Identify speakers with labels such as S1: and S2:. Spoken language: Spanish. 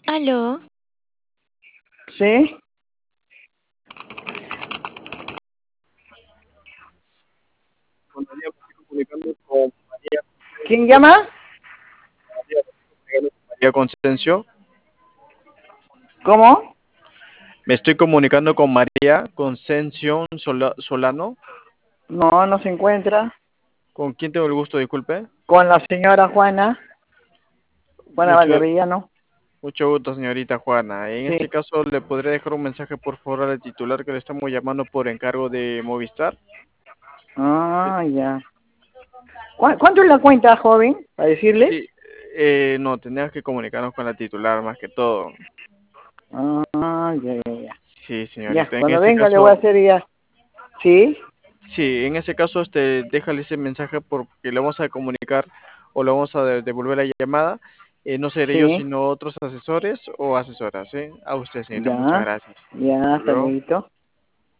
S1: Aló,
S2: Sí.
S3: Con María, me estoy comunicando con María,
S2: ¿Quién llama?
S3: María Consencio.
S2: ¿Cómo?
S3: Me estoy comunicando con María Consencio Solano.
S2: No, no se encuentra.
S3: ¿Con quién tengo el gusto? Disculpe.
S2: Con la señora Juana
S3: Mucho,
S2: Valderrillano.
S3: mucho gusto, señorita Juana. En
S2: Sí.
S3: este caso, ¿le podría dejar un mensaje, por favor, al titular que le estamos llamando por encargo de Movistar?
S2: Ah, ya. ¿Cuánto es la cuenta, joven? Para decirle.
S3: Sí, no, tendríamos que comunicarnos con la titular más que todo.
S2: Ah, ya, ya, ya.
S3: Sí,
S2: Ya,
S3: señorita. En
S2: cuando
S3: ese
S2: venga le voy a
S3: caso,
S2: hacer ya. ¿Sí?
S3: sí, en ese caso, déjale ese mensaje porque le vamos a comunicar o le vamos a devolver la llamada. No seré yo,
S2: Sí.
S3: sino otros asesores o asesoras, ¿eh? A usted, señorita, muchas
S2: Ya.
S3: gracias.
S2: Ya,
S3: Hasta
S2: hasta
S3: luego.
S2: luego.